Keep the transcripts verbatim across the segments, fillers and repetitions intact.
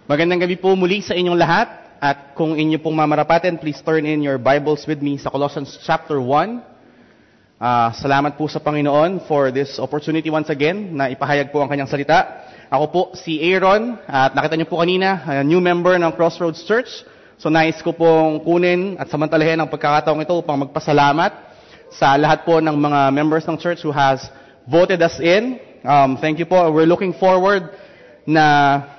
Magandang gabi po muli sa inyong lahat. At kung inyo pong mamarapatin, please turn in your Bibles with me sa Colossians chapter one. Uh, salamat po sa Panginoon for this opportunity once again na ipahayag po ang kanyang salita. Ako po si Aaron at nakita niyo po kanina, a new member ng Crossroads Church. So nais ko pong kunin at samantalahin ang pagkakataong ito upang magpasalamat sa lahat po ng mga members ng church who has voted us in. Um, thank you po. We're looking forward na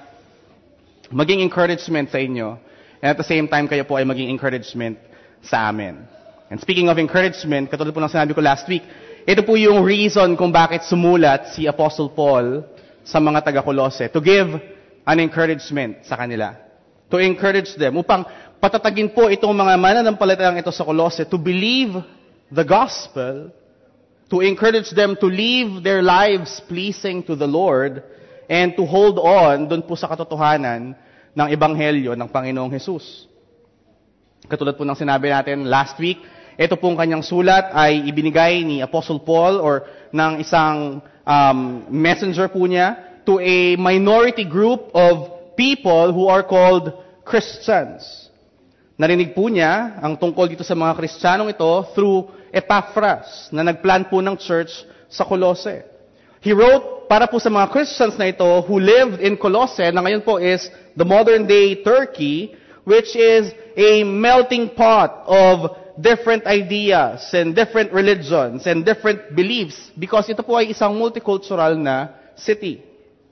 maging encouragement sa inyo. And at the same time, kayo po ay maging encouragement sa amin. And speaking of encouragement, katulad po ng sinabi ko last week, ito po yung reason kung bakit sumulat si Apostle Paul sa mga taga-Colossae, to give an encouragement sa kanila. To encourage them, upang patatagin po itong mga mananampalatayang ito sa Colossae, to believe the gospel, to encourage them to live their lives pleasing to the Lord, and to hold on dun po sa katotohanan ng Ebanghelyo ng Panginoong Hesus. Katulad po ng sinabi natin last week, ito pong kanyang sulat ay ibinigay ni Apostle Paul or ng isang um, messenger po niya to a minority group of people who are called Christians. Narinig po niya ang tungkol dito sa mga Kristiyanong ito through Epaphras na nagplan po ng church sa Colossae. He wrote para po sa mga Christians na ito who lived in Colossae, na ngayon po is the modern-day Turkey, which is a melting pot of different ideas and different religions and different beliefs because ito po ay isang multicultural na city.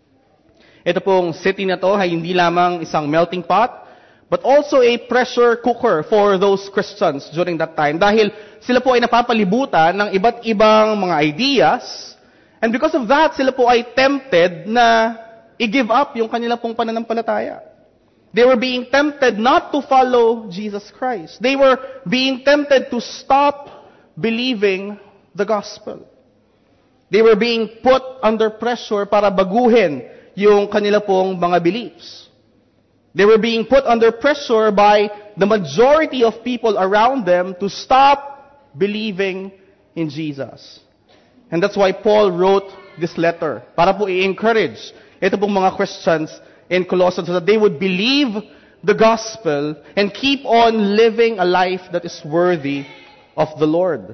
Ito pong city na to ay hindi lamang isang melting pot, but also a pressure cooker for those Christians during that time dahil sila po ay napapalibutan ng iba't ibang mga ideas. And because of that, sila po ay tempted na i-give up yung kanila pong pananampalataya. They were being tempted not to follow Jesus Christ. They were being tempted to stop believing the gospel. They were being put under pressure para baguhin yung kanila pong mga beliefs. They were being put under pressure by the majority of people around them to stop believing in Jesus. And that's why Paul wrote this letter, para po i-encourage ito pong mga Christians in Colossae so that they would believe the gospel and keep on living a life that is worthy of the Lord.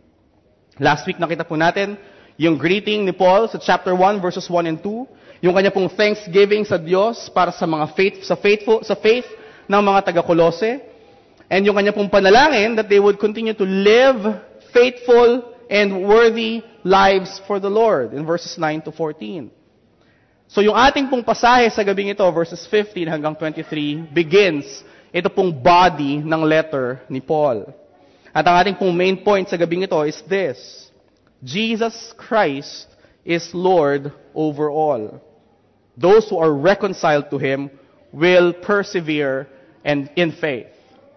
Last week nakita po natin yung greeting ni Paul sa chapter one verses one and two, yung kanya pong thanksgiving sa Diyos para sa mga faith sa faithful sa faith ng mga taga-Colossae, and yung kanya pong panalangin that they would continue to live faithful and worthy lives for the Lord in verses nine to fourteen. So yung ating pong pasahe sa gabing ito, verses fifteen hanggang twenty-three, begins ito pong body ng letter ni Paul. At ang ating pong main point sa gabing ito is this: Jesus Christ is Lord over all. Those who are reconciled to Him will persevere and in faith.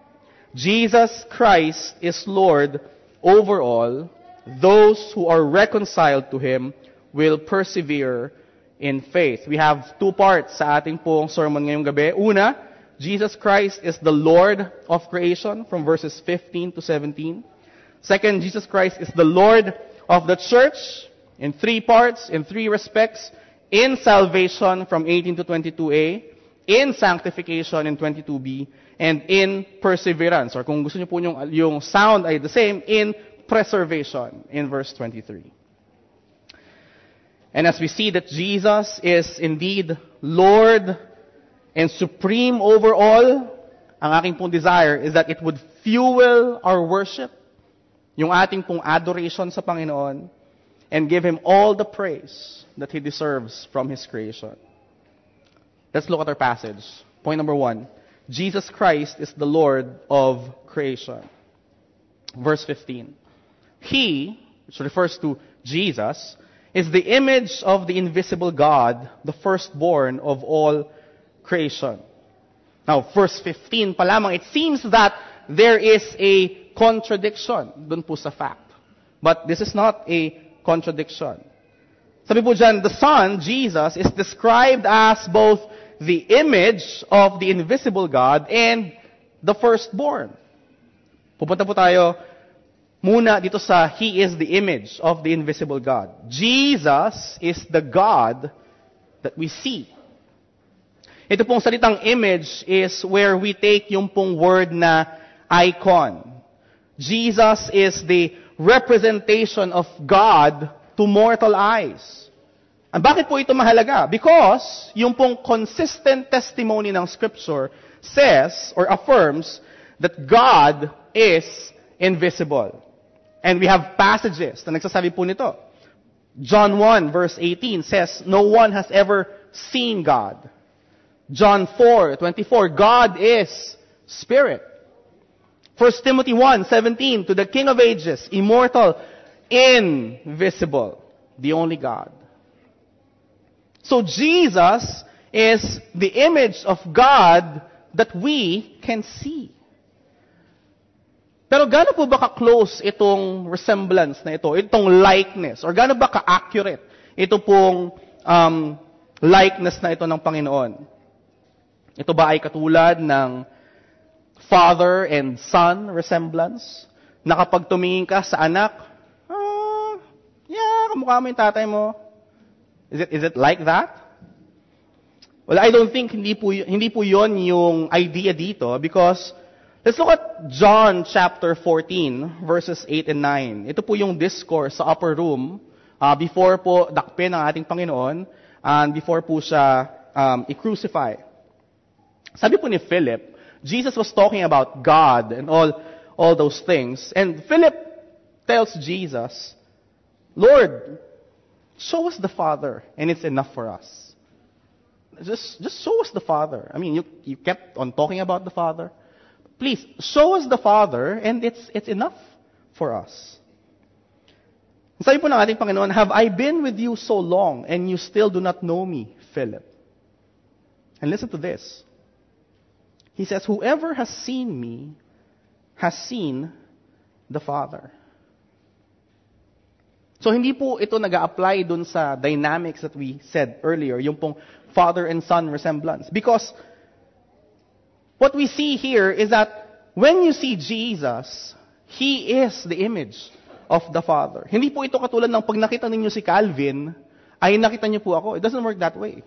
Jesus Christ is Lord over all. Those who are reconciled to Him will persevere in faith. We have two parts sa ating pong sermon ngayong gabi. Una, Jesus Christ is the Lord of creation from verses fifteen to seventeen. Second, Jesus Christ is the Lord of the church in three parts, in three respects. In salvation from eighteen to twenty-two a, in sanctification in twenty-two b, and in perseverance. Or kung gusto niyo po yung, yung sound ay the same, in preservation in verse twenty-three. And as we see that Jesus is indeed Lord and supreme over all, ang aking pong desire is that it would fuel our worship, yung ating pong adoration sa Panginoon, and give Him all the praise that He deserves from His creation. Let's look at our passage. Point number one, Jesus Christ is the Lord of creation. Verse fifteen. He, which refers to Jesus, is the image of the invisible God, the firstborn of all creation. Now, verse fifteen pa lamang, it seems that there is a contradiction dun po sa fact. But this is not a contradiction. Sabi po dyan, the Son, Jesus, is described as both the image of the invisible God and the firstborn. Pupunta po tayo muna dito sa He is the image of the invisible God. Jesus is the God that we see. Ito pong salitang image is where we take yung pong word na icon. Jesus is the representation of God to mortal eyes. And bakit po ito mahalaga? Because yung pong consistent testimony ng Scripture says or affirms that God is invisible. And we have passages na nagsasabi po nito. John one verse eighteen says, no one has ever seen God. John four twenty-four, God is Spirit. First Timothy one seventeen, to the King of ages, immortal, invisible, the only God. So Jesus is the image of God that we can see. Pero gaano po ba ka-close itong resemblance na ito, itong likeness, or gaano ba ka-accurate ito pong um, likeness na ito ng Panginoon? Ito ba ay katulad ng father and son resemblance? Na kapag tumingin ka sa anak, ah, yeah, kamukha mo yung tatay mo. Is it, is it like that? Well, I don't think hindi po, hindi po yon yung idea dito, because let's look at John chapter fourteen, verses eight and nine. Ito po yung discourse sa upper room uh, before po dakpin ng ating Panginoon and before po siya um, i-crucify. Sabi po ni Philip, Jesus was talking about God and all, all those things. And Philip tells Jesus, Lord, show us the Father, and it's enough for us. Just, just show us the Father. I mean, you, you kept on talking about the Father. Please, show us the Father, and it's, it's enough for us. Sabi po ng ating Panginoon, have I been with you so long, and you still do not know me, Philip? And listen to this. He says, whoever has seen me has seen the Father. So hindi po ito nag-a-apply dun sa dynamics that we said earlier, yung pong father and son resemblance. Because what we see here is that when you see Jesus, He is the image of the Father. Hindi po ito katulad ng pag nakita ninyo si Calvin, ay nakita niyo po ako. It doesn't work that way.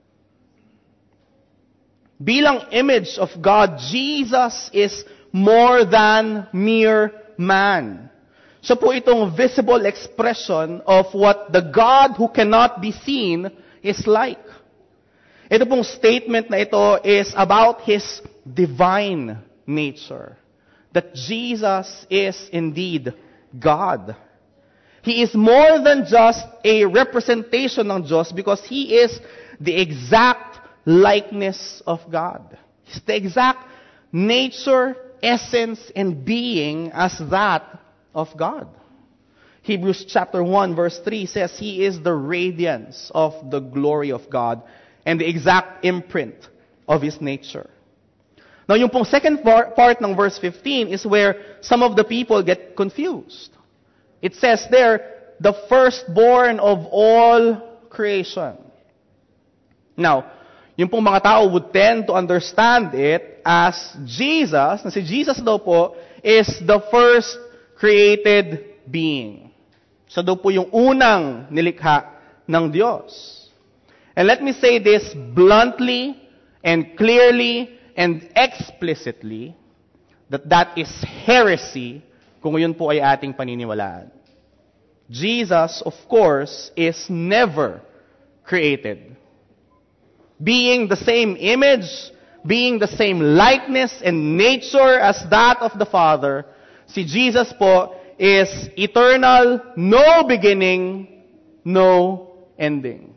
Bilang image of God, Jesus is more than mere man. So po itong visible expression of what the God who cannot be seen is like. Ito pong statement na ito is about His divine nature. That Jesus is indeed God. He is more than just a representation ng Diyos because He is the exact likeness of God. He's the exact nature, essence, and being as that of God. Hebrews chapter one verse three says, He is the radiance of the glory of God and the exact imprint of His nature. Now, yung pong second part, part ng verse fifteen is where some of the people get confused. It says there, the firstborn of all creation. Now, yung pong mga tao would tend to understand it as Jesus, na si Jesus daw po, is the first created being. Siya daw po yung unang nilikha ng Diyos. And let me say this bluntly and clearly and explicitly, that that is heresy kung yun po ay ating paniniwalaan. Jesus, of course, is never created. Being the same image, being the same likeness and nature as that of the Father, si Jesus po is eternal, no beginning, no ending.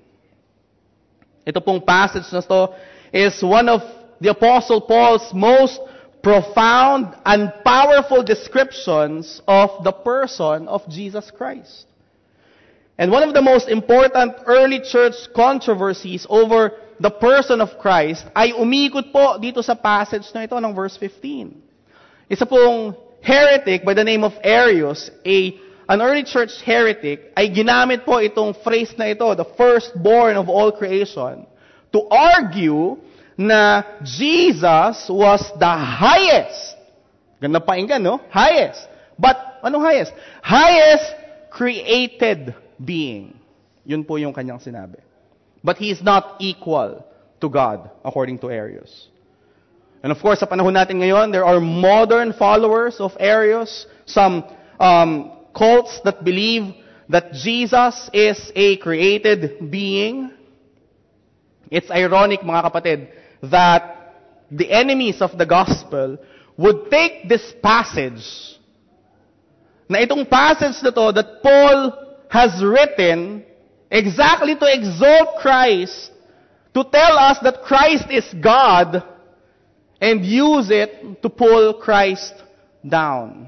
Ito pong passage na to is one of the Apostle Paul's most profound and powerful descriptions of the person of Jesus Christ. And one of the most important early church controversies over the person of Christ ay umikot po dito sa passage na ito ng verse fifteen. Isa pong heretic by the name of Arius, a, an early church heretic, ay ginamit po itong phrase na ito, the firstborn of all creation, to argue na Jesus was the highest. Ganda painggan, no? Highest. But, anong highest? Highest created being. Yun po yung kanyang sinabi. But he is not equal to to God, according to Arius. And of course, sa panahon natin ngayon, there are modern followers of Arius, some um, cults that believe that Jesus is a created being. It's ironic, mga kapatid, that the enemies of the gospel would take this passage, na itong passage na to that Paul has written exactly to exalt Christ, to tell us that Christ is God, and use it to pull Christ down.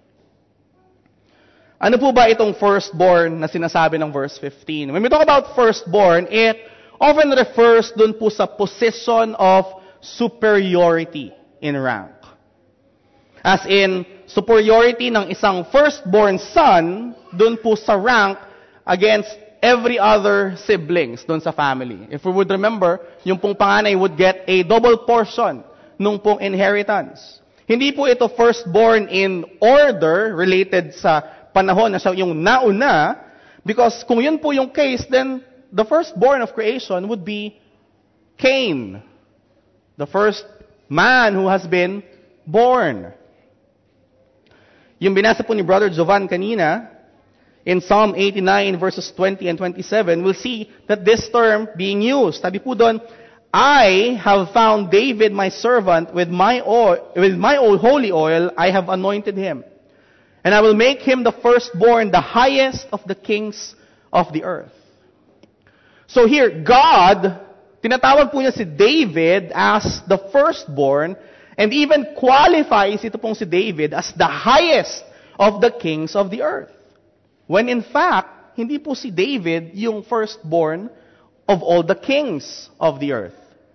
Ano po ba itong firstborn na sinasabi ng verse fifteen? When we talk about firstborn, it often refers dun po sa position of superiority in rank. As in, superiority ng isang firstborn son dun po sa rank against every other siblings dun sa family. If we would remember, yung pong panganay would get a double portion nung pong inheritance. Hindi po ito firstborn in order related sa panahon na siya yung nauna, because kung yun po yung case, then the firstborn of creation would be Cain, the first man who has been born. Yung binasa po ni Brother Jovan kanina, in Psalm eighty-nine verses twenty and twenty-seven, we'll see that this term being used. Sabi po doon, I have found David my servant, with my oil, with my oil, holy oil, I have anointed him. And I will make him the firstborn, the highest of the kings of the earth. So here, God, tinatawag po niya si David as the firstborn, and even qualifies ito pong si David as the highest of the kings of the earth. When in fact, hindi po si David yung firstborn of all the kings of the earth.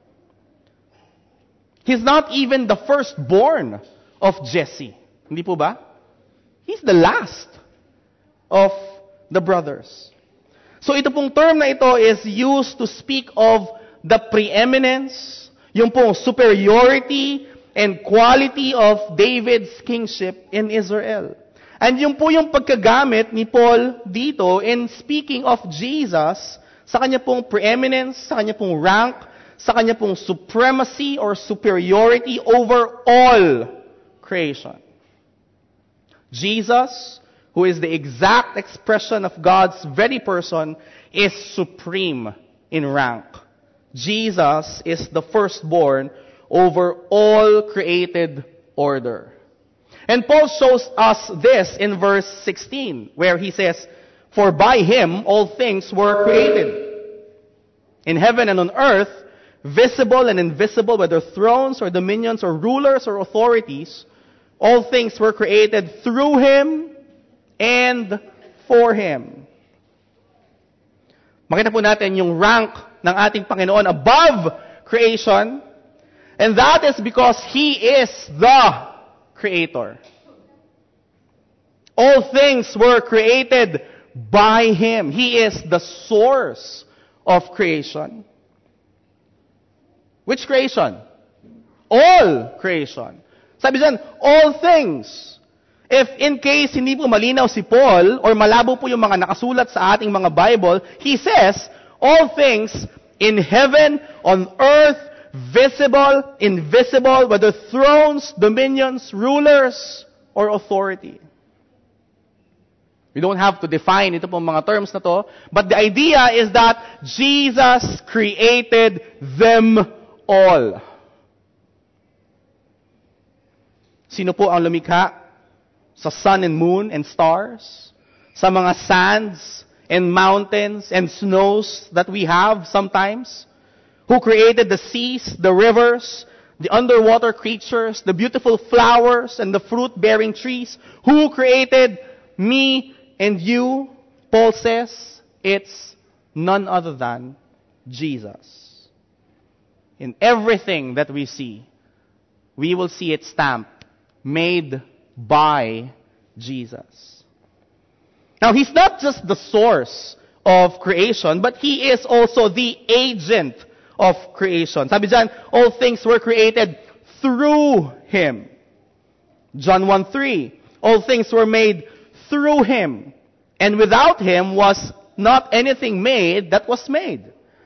He's not even the firstborn of Jesse. Hindi po ba? He's the last of the brothers. So ito pong term na ito is used to speak of the preeminence, yung pong superiority and quality of David's kingship in Israel. And yung po yung pagkagamit ni Paul dito in speaking of Jesus sa kanya pong preeminence, sa kanya pong rank, sa kanya pong supremacy or superiority over all creation. Jesus, who is the exact expression of God's very person, is supreme in rank. Jesus is the firstborn over all created order. And Paul shows us this in verse sixteen, where he says, for by him all things were created, in heaven and on earth, visible and invisible, whether thrones or dominions or rulers or authorities, all things were created through him and for him. Makita po natin yung rank ng ating Panginoon above creation, and that is because he is the Creator. All things were created by him. He is the source of creation. Which creation? All creation. Sabi dyan, all things. If in case hindi po malinaw si Paul or malabo po yung mga nakasulat sa ating mga Bible, he says, all things in heaven, on earth, visible, invisible, whether thrones, dominions, rulers, or authority. We don't have to define ito pong mga terms na to, but the idea is that Jesus created them all. Sino po ang lumikha sa sun and moon and stars? Sa mga sands and mountains and snows that we have sometimes? Who created the seas, the rivers, the underwater creatures, the beautiful flowers, and the fruit-bearing trees? Who created me and you? Paul says, it's none other than Jesus. In everything that we see, we will see it stamped, made by Jesus. Now, he's not just the source of creation, but he is also the agent of creation. Sabi dyan, all things were created through him. John one three, all things were made through him, and without him was not anything made that was made.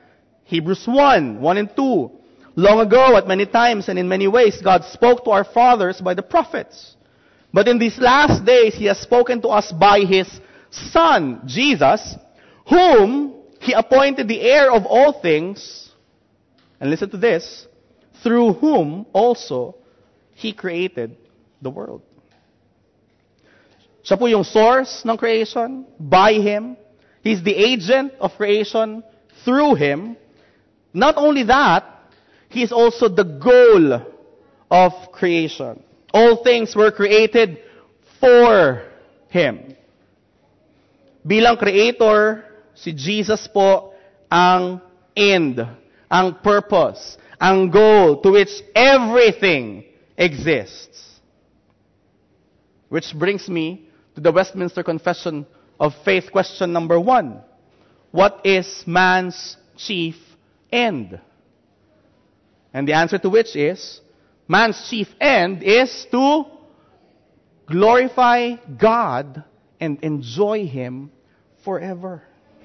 Hebrews one, one and two. Long ago, at many times and in many ways, God spoke to our fathers by the prophets. But in these last days, He has spoken to us by His Son, Jesus, whom He appointed the heir of all things. And listen to this, through whom also He created the world. Siya po yung source ng creation, by Him. He's the agent of creation through Him. Not only that, He is also the goal of creation. All things were created for Him. Bilang creator, si Jesus po ang end, ang purpose, ang goal to which everything exists. Which brings me to the Westminster Confession of Faith question number one. What is man's chief end? And the answer to which is, man's chief end is to glorify God and enjoy Him forever.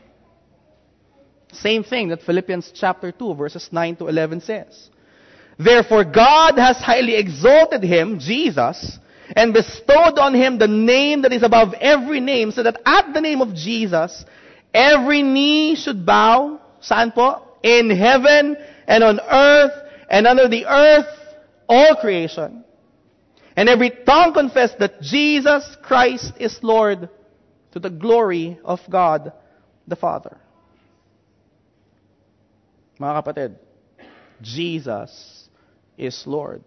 Same thing that Philippians chapter two, verses nine to eleven says. Therefore God has highly exalted Him, Jesus, and bestowed on Him the name that is above every name, so that at the name of Jesus, every knee should bow, saan po? In heaven and on earth and under the earth, all creation. And every tongue confess that Jesus Christ is Lord, to the glory of God the Father. Mga kapatid, Jesus is Lord.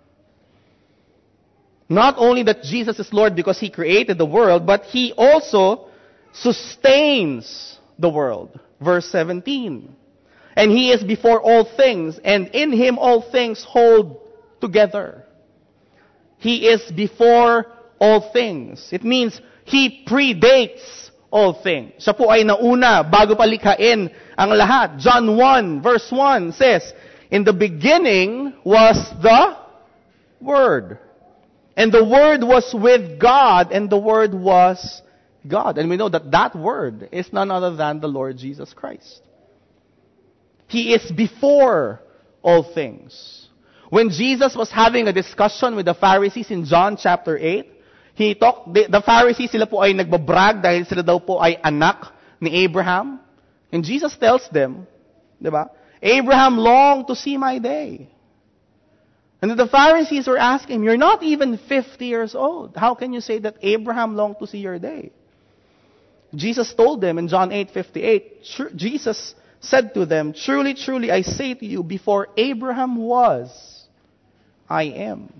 Not only that Jesus is Lord because He created the world, but He also sustains the world. Verse seventeen. And He is before all things, and in Him all things hold together. He is before all things. It means He predates all things. Siya po ay nauna bago pa likhain ang lahat. John one verse one says, in the beginning was the Word. And the Word was with God, and the Word was God. And we know that that Word is none other than the Lord Jesus Christ. He is before all things. When Jesus was having a discussion with the Pharisees in John chapter eight, he talked, the, the Pharisees, sila po ay nagbabrag dahil sila daw po ay anak ni Abraham. And Jesus tells them, di ba, Abraham longed to see my day. And the Pharisees were asking him, you're not even fifty years old. How can you say that Abraham longed to see your day? Jesus told them in John eight fifty-eight, Jesus said to them, truly, truly, I say to you, before Abraham was, I am.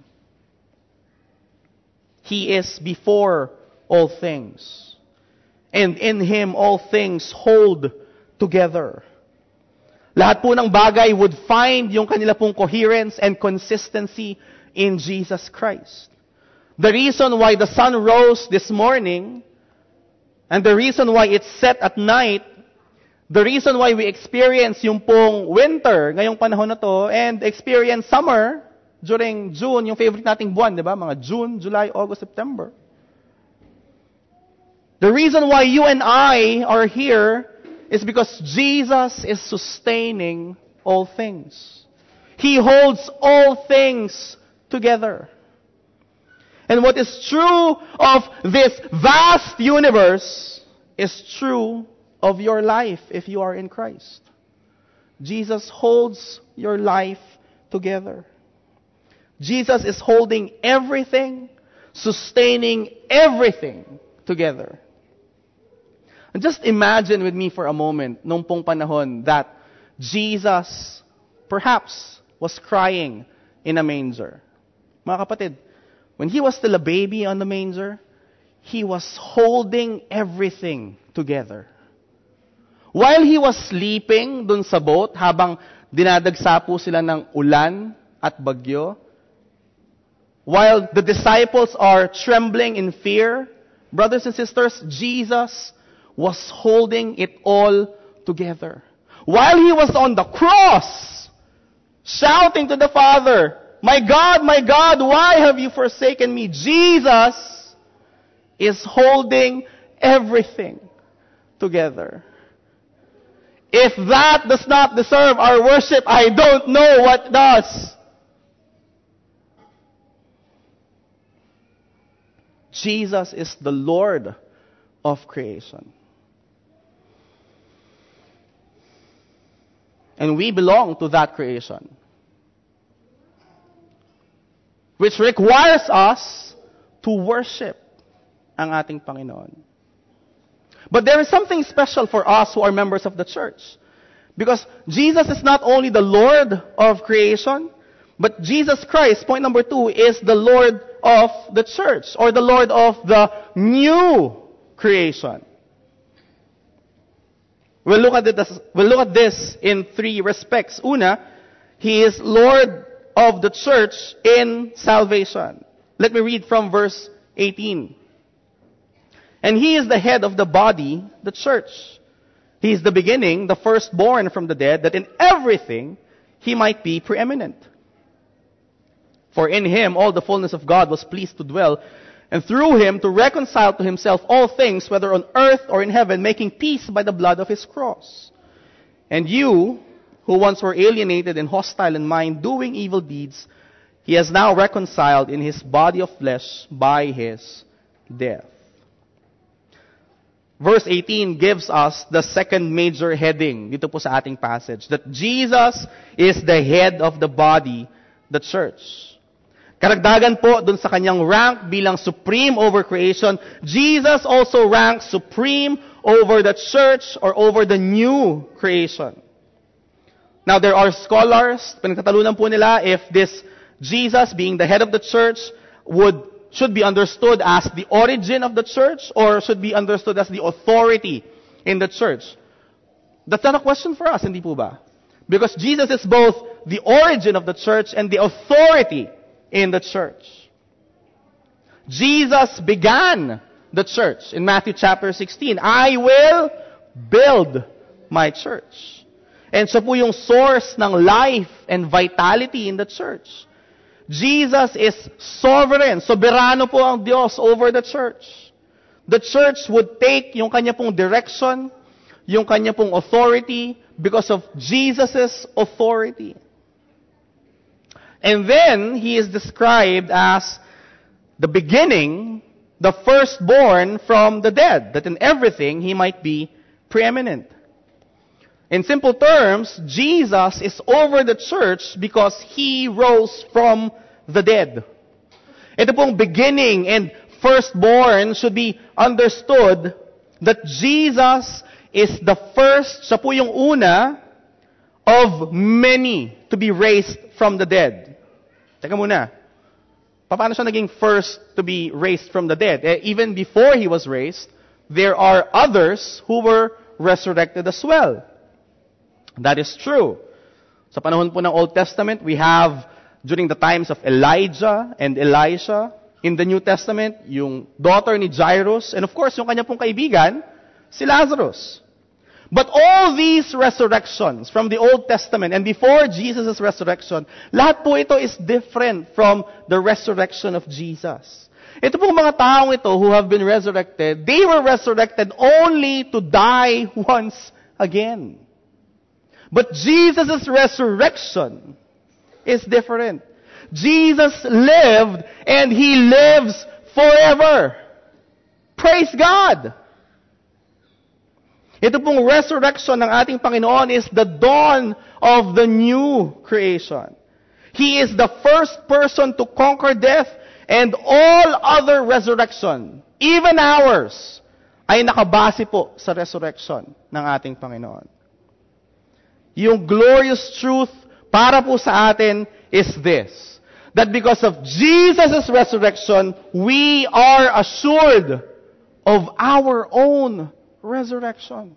He is before all things. And in Him all things hold together. Lahat po ng bagay would find yung kanila pong coherence and consistency in Jesus Christ. The reason why the sun rose this morning, and the reason why it's set at night, the reason why we experience yung pong winter ngayong panahon na to, and experience summer during June, yung favorite nating buwan, di ba? Mga June, July, August, September. The reason why you and I are here is because Jesus is sustaining all things. He holds all things together. And what is true of this vast universe is true of your life if you are in Christ. Jesus holds your life together. Jesus is holding everything, sustaining everything together. And just imagine with me for a moment, nung pong panahon that Jesus perhaps was crying in a manger. Mga kapatid, when He was still a baby on the manger, He was holding everything together. While He was sleeping dun sa boat, habang dinadagsa po sila ng ulan at bagyo, while the disciples are trembling in fear, brothers and sisters, Jesus was holding it all together. While He was on the cross, shouting to the Father, my God, my God, why have you forsaken me? Jesus is holding everything together. If that does not deserve our worship, I don't know what does. Jesus is the Lord of creation. And we belong to that creation, which requires us to worship ang ating Panginoon. But there is something special for us who are members of the church. Because Jesus is not only the Lord of creation, but Jesus Christ, point number two, is the Lord of the church, or the Lord of the new creation. We'll look at this, we'll look at this in three respects. Una, He is Lord of the church in salvation. Let me read from verse eighteen. And He is the head of the body, the church. He is the beginning, the firstborn from the dead, that in everything He might be preeminent. For in Him all the fullness of God was pleased to dwell, and through Him to reconcile to Himself all things, whether on earth or in heaven, making peace by the blood of His cross. And you, who once were alienated and hostile in mind, doing evil deeds, He has now reconciled in His body of flesh by His death. Verse eighteen gives us the second major heading dito po sa ating passage, that Jesus is the head of the body, the church. Karagdagan po dun sa kanyang rank bilang supreme over creation, Jesus also ranks supreme over the church or over the new creation. Now there are scholars, pinagtatalunan po nila if this Jesus being the head of the church would should be understood as the origin of the church or should be understood as the authority in the church. That's not a question for us, hindi po ba? Because Jesus is both the origin of the church and the authority in the church. Jesus began the church in Matthew chapter sixteen. I will build my church. And siya po yung source ng life and vitality in the church. Jesus is sovereign. Soberano po ang Diyos over the church. The church would take yung kanya pong direction, yung kanya pong authority because of Jesus' authority. And then, He is described as the beginning, the firstborn from the dead, that in everything He might be preeminent. In simple terms, Jesus is over the church because He rose from the dead. Ito pong beginning and firstborn should be understood that Jesus is the first, siya po yung una, of many to be raised from the dead. Teka muna. Paano siya naging first to be raised from the dead? Eh, even before He was raised, there are others who were resurrected as well. That is true. Sa panahon po ng Old Testament, we have, during the times of Elijah and Elisha, in the New Testament, yung daughter ni Jairus, and of course, yung kanya pong kaibigan, si Lazarus. But all these resurrections from the Old Testament and before Jesus' resurrection, lahat po ito is different from the resurrection of Jesus. Ito pong mga taong ito who have been resurrected, they were resurrected only to die once again. But Jesus' resurrection is different. Jesus lived and He lives forever. Praise God! Ito pong resurrection ng ating Panginoon is the dawn of the new creation. He is the first person to conquer death, and all other resurrection, even ours, ay nakabase po sa resurrection ng ating Panginoon. Yung glorious truth para po sa atin is this, that because of Jesus' resurrection, we are assured of our own resurrection.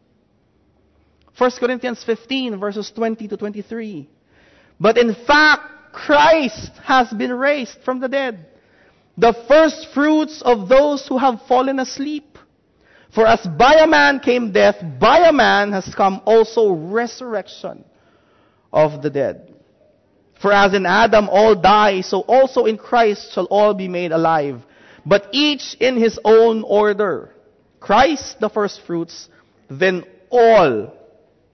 First Corinthians fifteen, verses twenty to twenty-three. But in fact, Christ has been raised from the dead, the first fruits of those who have fallen asleep. For as by a man came death, by a man has come also resurrection of the dead. For as in Adam all die, so also in Christ shall all be made alive, but each in his own order. Christ the first fruits, then all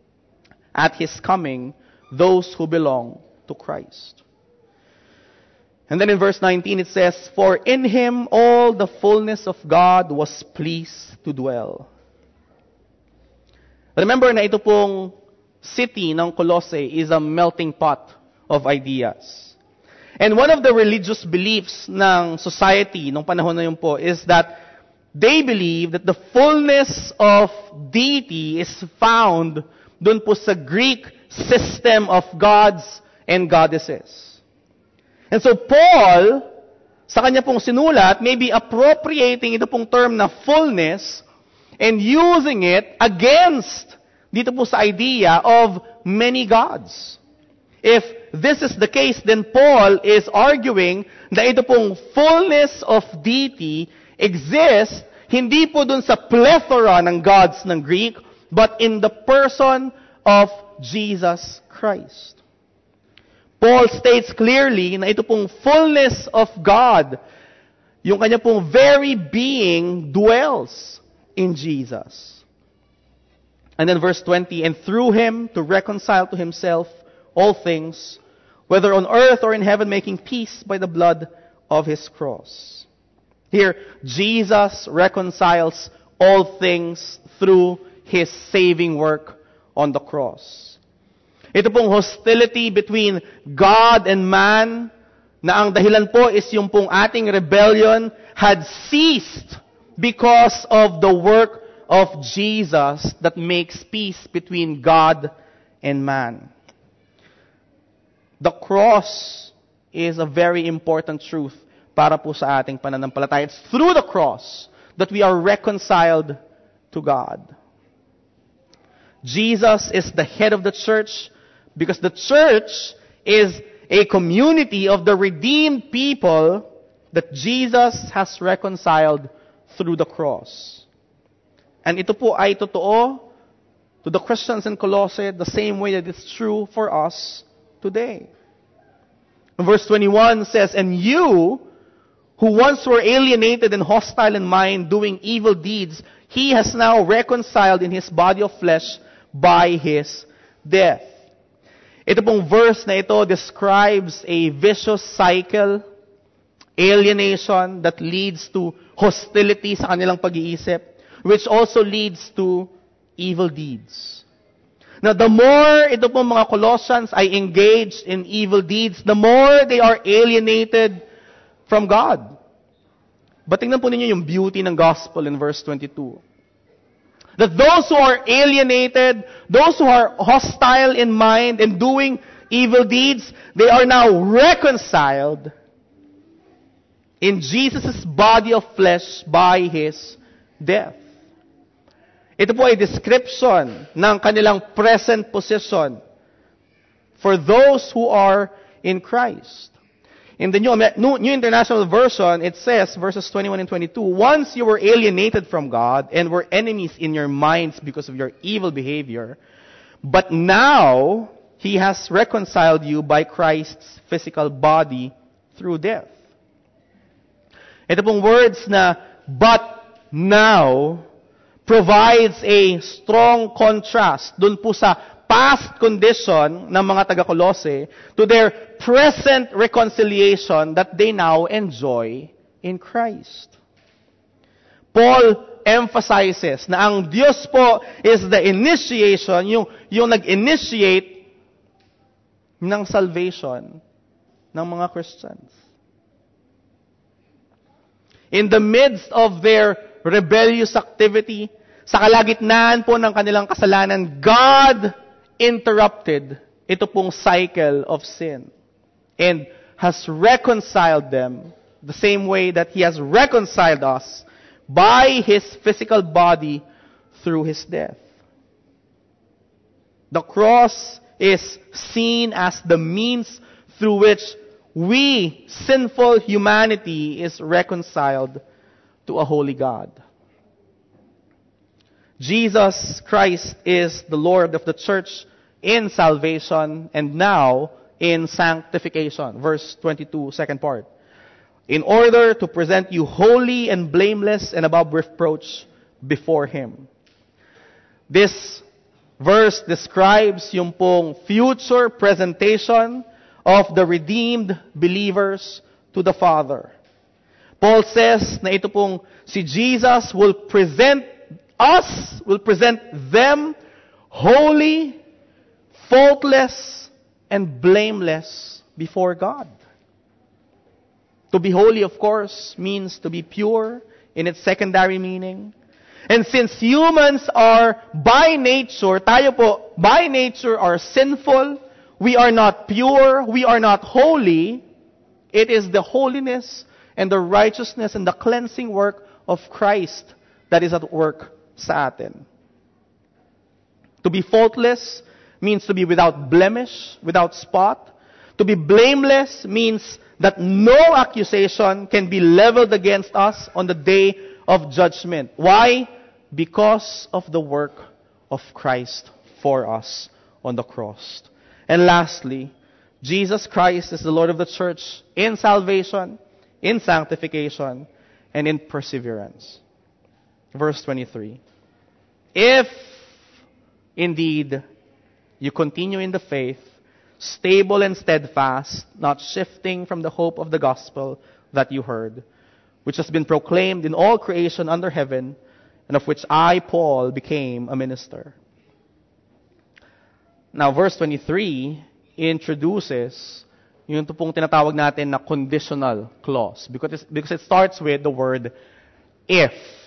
at His coming those who belong to Christ. And then in verse nineteen it says, "For in Him all the fullness of God was pleased to dwell." Remember na ito pong city ng Colossae is a melting pot of ideas. And one of the religious beliefs ng society nung panahon na yun po is that they believe that the fullness of deity is found dun po sa Greek system of gods and goddesses. And so Paul, sa kanya pong sinulat, may be appropriating ito pong term na fullness and using it against dito po sa idea of many gods. If this is the case, then Paul is arguing na ito pong fullness of deity exists hindi po dun sa plethora ng gods ng Greek, but in the person of Jesus Christ. Paul states clearly na ito pong fullness of God, yung kanya pong very being dwells in Jesus. And then verse twenty, "And through Him to reconcile to Himself all things, whether on earth or in heaven, making peace by the blood of His cross." Here, Jesus reconciles all things through His saving work on the cross. Ito pong hostility between God and man, na ang dahilan po is yung pong ating rebellion had ceased because of the work of Jesus that makes peace between God and man. The cross is a very important truth para po sa ating pananampalataya. It's through the cross that we are reconciled to God. Jesus is the head of the church because the church is a community of the redeemed people that Jesus has reconciled through the cross. And ito po ay totoo to the Christians in Colossae the same way that it's true for us today. Verse twenty-one says, "And you, who once were alienated and hostile in mind, doing evil deeds, He has now reconciled in His body of flesh by His death." Ito pong verse na ito describes a vicious cycle, alienation that leads to hostility sa kanilang pag-iisip, which also leads to evil deeds. Now, the more ito pong mga Colossians ay engaged in evil deeds, the more they are alienated from God. But tingnan po ninyo yung beauty ng gospel in verse twenty-two. That those who are alienated, those who are hostile in mind and doing evil deeds, they are now reconciled in Jesus' body of flesh by His death. Ito po ay description ng kanilang present position for those who are in Christ. In the New, New International Version, it says, verses twenty-one and twenty-two, "Once you were alienated from God and were enemies in your minds because of your evil behavior, but now He has reconciled you by Christ's physical body through death." Ito pong words na, "but now," provides a strong contrast dun po sa past condition ng mga taga-Colossae to their present reconciliation that they now enjoy in Christ. Paul emphasizes na ang Diyos po is the initiation, yung, yung nag-initiate ng salvation ng mga Christians. In the midst of their rebellious activity, sa kalagitnaan po ng kanilang kasalanan, God interrupted ito pong cycle of sin and has reconciled them the same way that He has reconciled us by His physical body through His death. The cross is seen as the means through which we, sinful humanity, is reconciled to a holy God. Jesus Christ is the Lord of the church in salvation and now in sanctification. Verse twenty-two, second part. "In order to present you holy and blameless and above reproach before Him." This verse describes yung pong future presentation of the redeemed believers to the Father. Paul says na ito pong si Jesus will present us, will present them holy, faultless, and blameless before God. To be holy, of course, means to be pure in its secondary meaning. And since humans are by nature, tayo po, by nature are sinful, we are not pure, we are not holy, it is the holiness and the righteousness and the cleansing work of Christ that is at work sa atin. To be faultless means to be without blemish, without spot. To be blameless means that no accusation can be leveled against us on the day of judgment. Why? Because of the work of Christ for us on the cross. And lastly, Jesus Christ is the Lord of the church in salvation, in sanctification, and in perseverance. Verse twenty-three. If indeed you continue in the faith, stable and steadfast, not shifting from the hope of the gospel that you heard, which has been proclaimed in all creation under heaven, and of which I, Paul, became a minister. Now, verse twenty-three introduces yung ito pong tinatawag natin na conditional clause, because it, because it starts with the word if.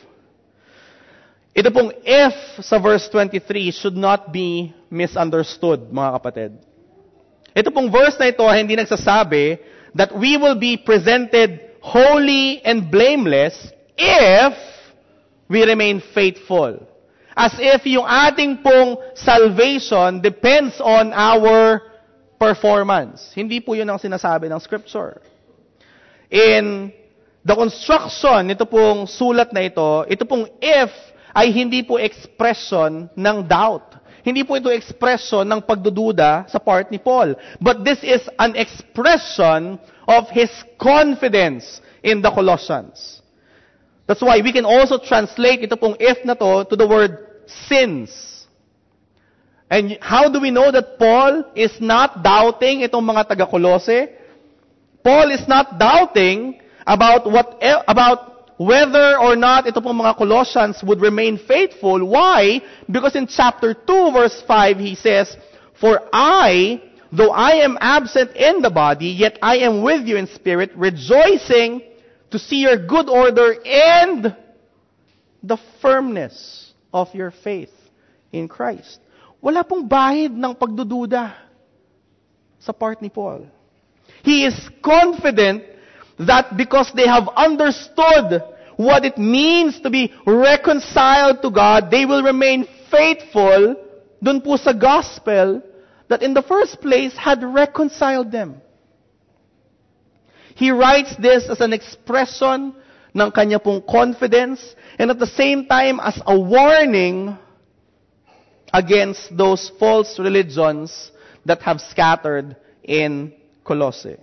Ito pong if sa verse twenty-three should not be misunderstood, mga kapatid. Ito pong verse na ito hindi nagsasabi that we will be presented holy and blameless if we remain faithful. As if yung ating pong salvation depends on our performance. Hindi po yun ang sinasabi ng Scripture. In the construction, ito pong sulat na ito, ito pong if ay hindi po expression ng doubt. Hindi po ito expression ng pagdududa sa part ni Paul. But this is an expression of his confidence in the Colossians. That's why we can also translate ito pong if na to to the word sins. And how do we know that Paul is not doubting itong mga taga-Colose? Paul is not doubting about what about whether or not ito pong mga Colossians would remain faithful. Why? Because in chapter two, verse five, he says, "For I, though I am absent in the body, yet I am with you in spirit, rejoicing to see your good order and the firmness of your faith in Christ." Wala pong bahid ng pagdududa sa part ni Paul. He is confident that because they have understood what it means to be reconciled to God, they will remain faithful dun po sa gospel that in the first place had reconciled them. He writes this as an expression ng kanya pong confidence and at the same time as a warning against those false religions that have scattered in Colossae.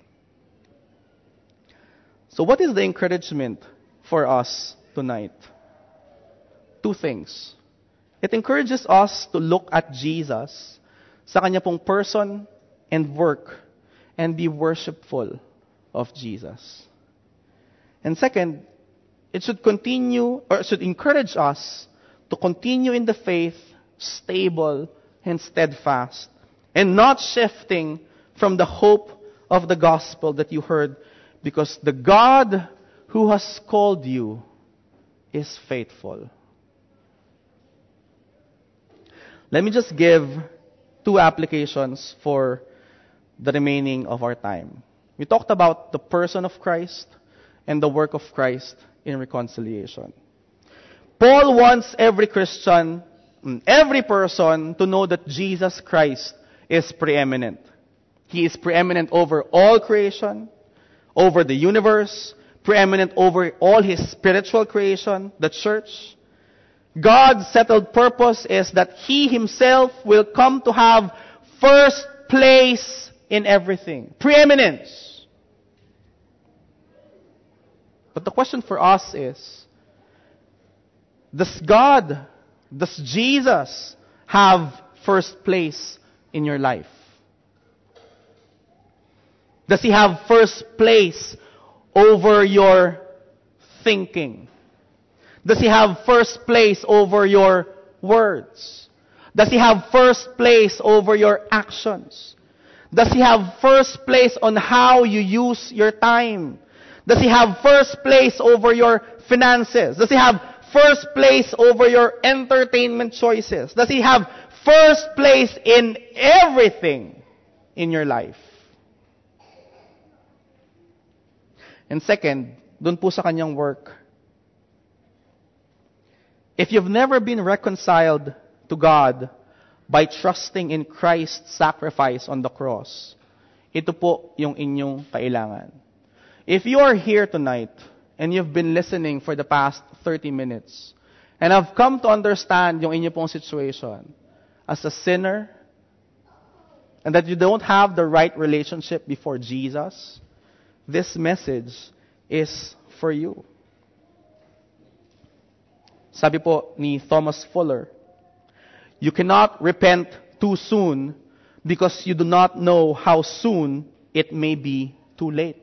So what is the encouragement for us tonight? Two things. It encourages us to look at Jesus sa kanya pong person and work and be worshipful of Jesus. And second, it should continue or should encourage us to continue in the faith, stable and steadfast, and not shifting from the hope of the gospel that you heard, because the God who has called you is faithful. Let me just give two applications for the remaining of our time. We talked about the person of Christ and the work of Christ in reconciliation. Paul wants every Christian, every person to know that Jesus Christ is preeminent. He is preeminent over all creation, over the universe, preeminent over all His spiritual creation, the church. God's settled purpose is that He Himself will come to have first place in everything. Preeminence. But the question for us is, does God, does Jesus have first place in your life? Does He have first place over your thinking? Does He have first place over your words? Does He have first place over your actions? Does He have first place on how you use your time? Does He have first place over your finances? Does He have first place over your entertainment choices? Does He have first place in everything in your life? And second, dun po sa kanyang work. If you've never been reconciled to God by trusting in Christ's sacrifice on the cross, ito po yung inyong kailangan. If you are here tonight and you've been listening for the past thirty minutes and have come to understand yung inyo pong situation as a sinner and that you don't have the right relationship before Jesus, this message is for you. Sabi po ni Thomas Fuller, you cannot repent too soon because you do not know how soon it may be too late.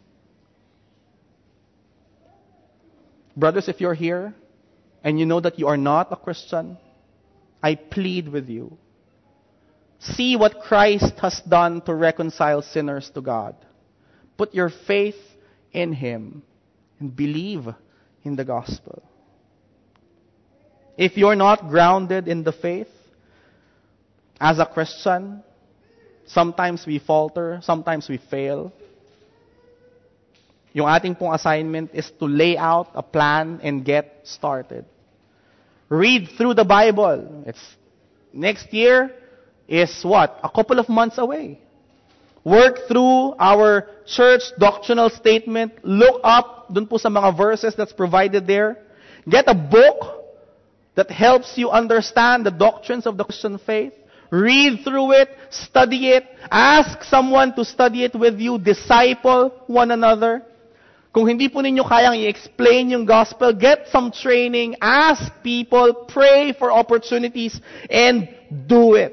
Brothers, if you're here and you know that you are not a Christian, I plead with you. See what Christ has done to reconcile sinners to God. Put your faith in Him and believe in the gospel. If you're not grounded in the faith, as a Christian, sometimes we falter, sometimes we fail. Yung ating pong assignment is to lay out a plan and get started. Read through the Bible. It's next year is what? A couple of months away. Work through our church doctrinal statement. Look up dun po sa mga verses that's provided there. Get a book that helps you understand the doctrines of the Christian faith. Read through it, study it, ask someone to study it with you, disciple one another. Kung hindi po ninyo kayang i-explain yung gospel, get some training, ask people, pray for opportunities, and do it.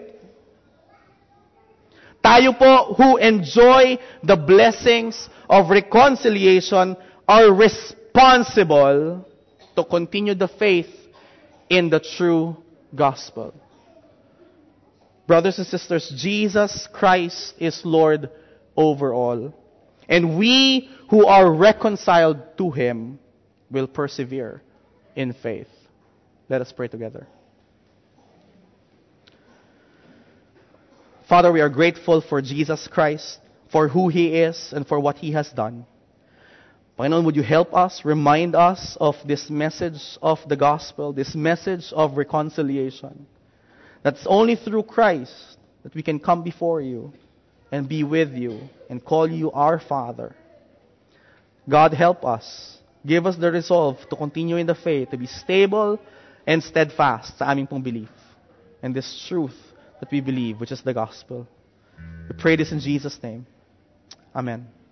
Tayo po who enjoy the blessings of reconciliation are responsible to continue the faith in the true gospel. Brothers and sisters, Jesus Christ is Lord over all. And we who are reconciled to Him will persevere in faith. Let us pray together. Father, we are grateful for Jesus Christ, for who He is and for what He has done. Panginoon, would you help us, remind us of this message of the gospel, this message of reconciliation. That's only through Christ that we can come before you and be with you and call you our Father. God, help us. Give us the resolve to continue in the faith, to be stable and steadfast sa aming pong belief. And this truth that we believe, which is the gospel. We pray this in Jesus' name. Amen.